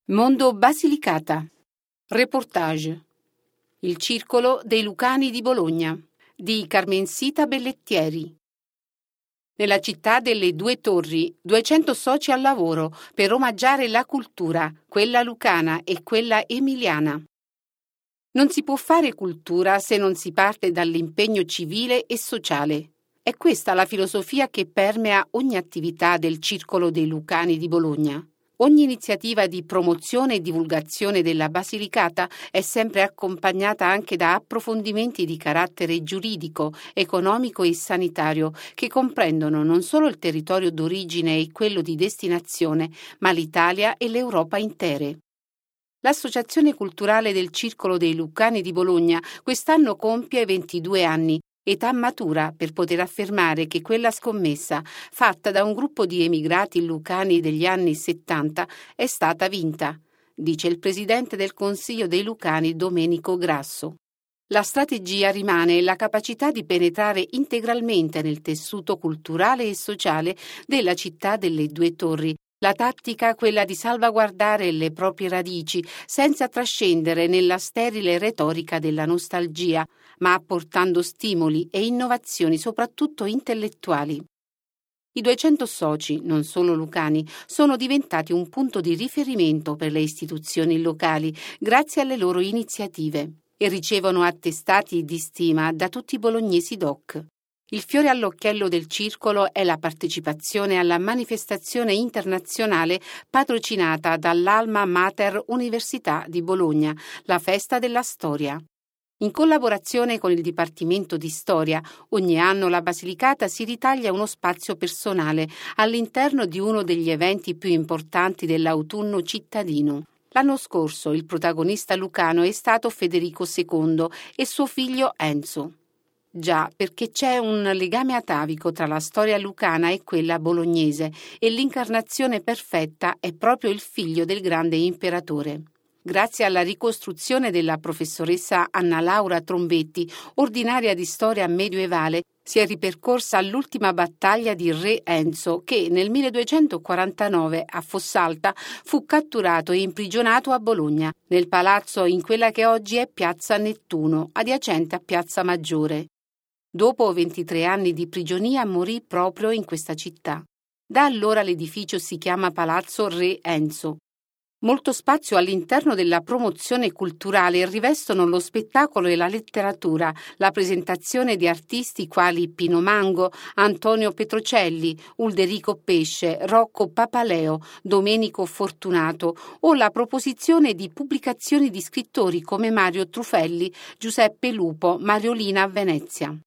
Mondo Basilicata. Reportage. Il circolo dei Lucani di Bologna di Carmensita Bellettieri. Nella città delle Due Torri, 200 soci al lavoro per omaggiare la cultura, quella lucana e quella emiliana. Non si può fare cultura se non si parte dall'impegno civile e sociale. È questa la filosofia che permea ogni attività del Circolo dei Lucani di Bologna. Ogni iniziativa di promozione e divulgazione della Basilicata è sempre accompagnata anche da approfondimenti di carattere giuridico, economico e sanitario che comprendono non solo il territorio d'origine e quello di destinazione, ma l'Italia e l'Europa intere. L'Associazione Culturale del Circolo dei Lucani di Bologna quest'anno compie 22 anni, età matura per poter affermare che quella scommessa, fatta da un gruppo di emigrati lucani degli anni 70, è stata vinta, dice il presidente del Consiglio dei Lucani Domenico Grasso. La strategia rimane la capacità di penetrare integralmente nel tessuto culturale e sociale della città delle Due Torri. La tattica quella di salvaguardare le proprie radici senza trascendere nella sterile retorica della nostalgia, ma apportando stimoli e innovazioni soprattutto intellettuali. I 200 soci, non solo lucani, sono diventati un punto di riferimento per le istituzioni locali grazie alle loro iniziative e ricevono attestati di stima da tutti i bolognesi doc. Il fiore all'occhiello del circolo è la partecipazione alla manifestazione internazionale patrocinata dall'Alma Mater Università di Bologna, la Festa della Storia. In collaborazione con il Dipartimento di Storia, ogni anno la Basilicata si ritaglia uno spazio personale all'interno di uno degli eventi più importanti dell'autunno cittadino. L'anno scorso il protagonista lucano è stato Federico II e suo figlio Enzo. Già, perché c'è un legame atavico tra la storia lucana e quella bolognese e l'incarnazione perfetta è proprio il figlio del grande imperatore. Grazie alla ricostruzione della professoressa Anna Laura Trombetti, ordinaria di storia medioevale, si è ripercorsa l'ultima battaglia di Re Enzo che nel 1249 a Fossalta fu catturato e imprigionato a Bologna, nel palazzo in quella che oggi è Piazza Nettuno, adiacente a Piazza Maggiore. Dopo 23 anni di prigionia morì proprio in questa città. Da allora l'edificio si chiama Palazzo Re Enzo. Molto spazio all'interno della promozione culturale rivestono lo spettacolo e la letteratura, la presentazione di artisti quali Pino Mango, Antonio Petrocelli, Ulderico Pesce, Rocco Papaleo, Domenico Fortunato o la proposizione di pubblicazioni di scrittori come Mario Trufelli, Giuseppe Lupo, Mariolina a Venezia.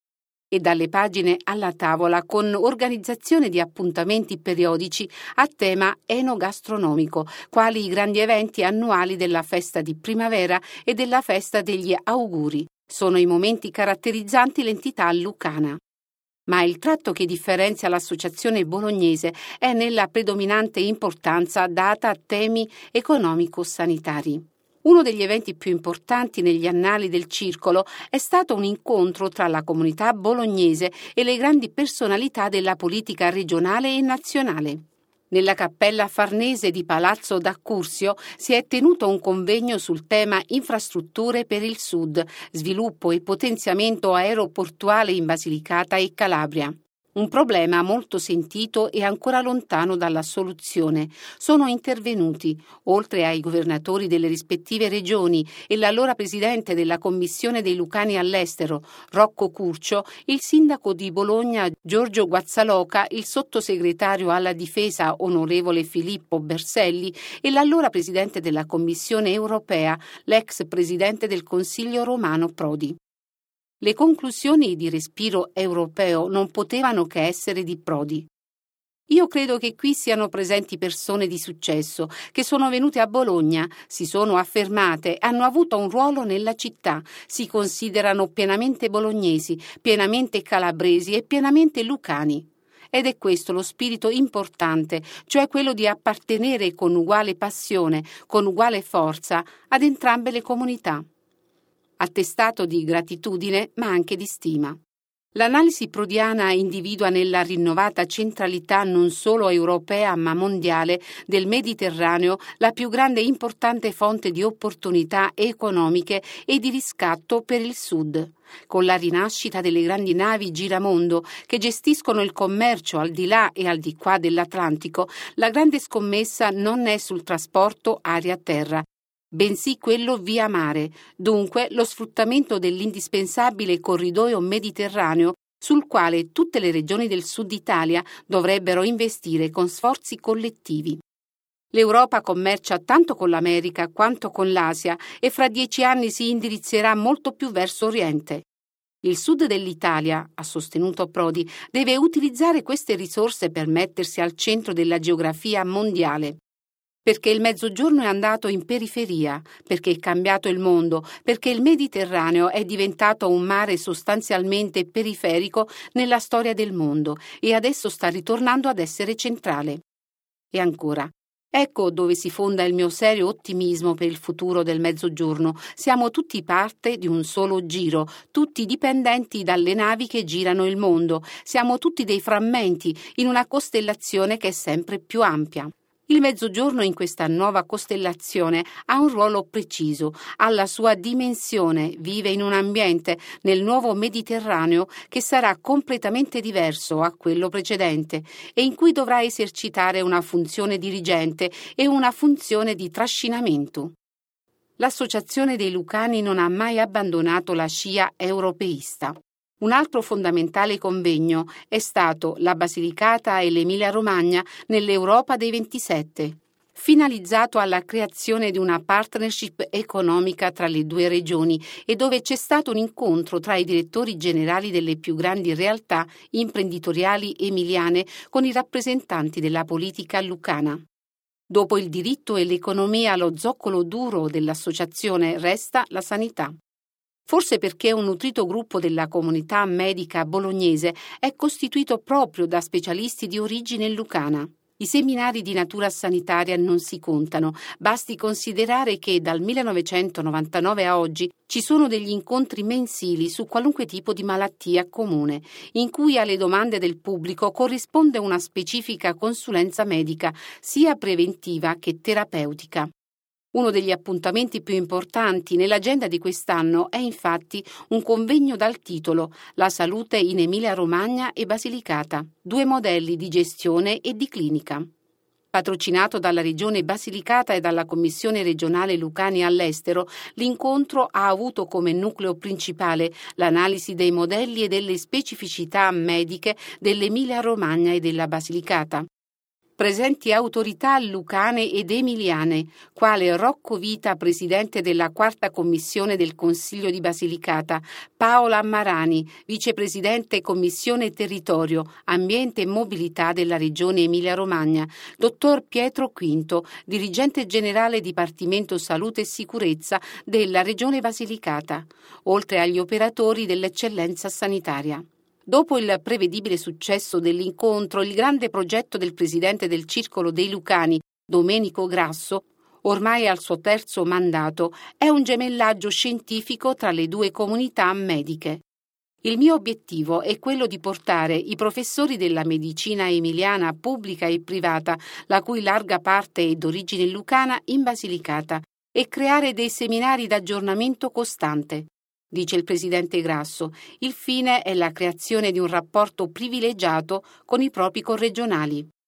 E dalle pagine alla tavola con organizzazione di appuntamenti periodici a tema enogastronomico, quali i grandi eventi annuali della festa di primavera e della festa degli auguri. Sono i momenti caratterizzanti l'entità lucana. Ma il tratto che differenzia l'associazione bolognese è nella predominante importanza data a temi economico-sanitari. Uno degli eventi più importanti negli annali del circolo è stato un incontro tra la comunità bolognese e le grandi personalità della politica regionale e nazionale. Nella cappella farnese di Palazzo d'Accursio si è tenuto un convegno sul tema infrastrutture per il Sud, sviluppo e potenziamento aeroportuale in Basilicata e Calabria. Un problema molto sentito e ancora lontano dalla soluzione. Sono intervenuti, oltre ai governatori delle rispettive regioni e l'allora presidente della Commissione dei Lucani all'estero, Rocco Curcio, il sindaco di Bologna, Giorgio Guazzaloca, il sottosegretario alla difesa, onorevole Filippo Berselli, e l'allora presidente della Commissione europea, l'ex presidente del Consiglio Romano Prodi. Le conclusioni di respiro europeo non potevano che essere di Prodi. Io credo che qui siano presenti persone di successo, che sono venute a Bologna, si sono affermate, hanno avuto un ruolo nella città, si considerano pienamente bolognesi, pienamente calabresi e pienamente lucani. Ed è questo lo spirito importante, cioè quello di appartenere con uguale passione, con uguale forza ad entrambe le comunità. Attestato di gratitudine ma anche di stima. L'analisi prodiana individua nella rinnovata centralità non solo europea ma mondiale del Mediterraneo la più grande e importante fonte di opportunità economiche e di riscatto per il Sud. Con la rinascita delle grandi navi giramondo che gestiscono il commercio al di là e al di qua dell'Atlantico, la grande scommessa non è sul trasporto aria-terra, bensì quello via mare, dunque lo sfruttamento dell'indispensabile corridoio mediterraneo sul quale tutte le regioni del Sud Italia dovrebbero investire con sforzi collettivi. L'Europa commercia tanto con l'America quanto con l'Asia e fra 10 anni si indirizzerà molto più verso Oriente. Il sud dell'Italia, ha sostenuto Prodi, deve utilizzare queste risorse per mettersi al centro della geografia mondiale. Perché il Mezzogiorno è andato in periferia, perché è cambiato il mondo, perché il Mediterraneo è diventato un mare sostanzialmente periferico nella storia del mondo e adesso sta ritornando ad essere centrale. E ancora, ecco dove si fonda il mio serio ottimismo per il futuro del Mezzogiorno. Siamo tutti parte di un solo giro, tutti dipendenti dalle navi che girano il mondo, siamo tutti dei frammenti in una costellazione che è sempre più ampia. Il Mezzogiorno in questa nuova costellazione ha un ruolo preciso, ha la sua dimensione, vive in un ambiente nel nuovo Mediterraneo che sarà completamente diverso a quello precedente e in cui dovrà esercitare una funzione dirigente e una funzione di trascinamento. L'Associazione dei Lucani non ha mai abbandonato la scia europeista. Un altro fondamentale convegno è stato la Basilicata e l'Emilia-Romagna nell'Europa dei 27, finalizzato alla creazione di una partnership economica tra le due regioni e dove c'è stato un incontro tra i direttori generali delle più grandi realtà imprenditoriali emiliane con i rappresentanti della politica lucana. Dopo il diritto e l'economia, lo zoccolo duro dell'associazione resta la sanità. Forse perché un nutrito gruppo della comunità medica bolognese è costituito proprio da specialisti di origine lucana. I seminari di natura sanitaria non si contano, basti considerare che dal 1999 a oggi ci sono degli incontri mensili su qualunque tipo di malattia comune, in cui alle domande del pubblico corrisponde una specifica consulenza medica, sia preventiva che terapeutica. Uno degli appuntamenti più importanti nell'agenda di quest'anno è infatti un convegno dal titolo La salute in Emilia-Romagna e Basilicata, 2 modelli di gestione e di clinica. Patrocinato dalla Regione Basilicata e dalla Commissione regionale Lucani all'estero, l'incontro ha avuto come nucleo principale l'analisi dei modelli e delle specificità mediche dell'Emilia-Romagna e della Basilicata. Presenti autorità lucane ed emiliane, quale Rocco Vita, presidente della 4ª commissione del Consiglio di Basilicata, Paola Marani, vicepresidente Commissione Territorio, Ambiente e Mobilità della Regione Emilia-Romagna, dottor Pietro Quinto, dirigente generale Dipartimento Salute e Sicurezza della Regione Basilicata, oltre agli operatori dell'eccellenza sanitaria. Dopo il prevedibile successo dell'incontro, il grande progetto del presidente del Circolo dei Lucani, Domenico Grasso, ormai al suo 3° mandato, è un gemellaggio scientifico tra le 2 comunità mediche. Il mio obiettivo è quello di portare i professori della medicina emiliana pubblica e privata, la cui larga parte è d'origine lucana, in Basilicata e creare dei seminari d'aggiornamento costante. Dice il presidente Grasso, il fine è la creazione di un rapporto privilegiato con i propri corregionali.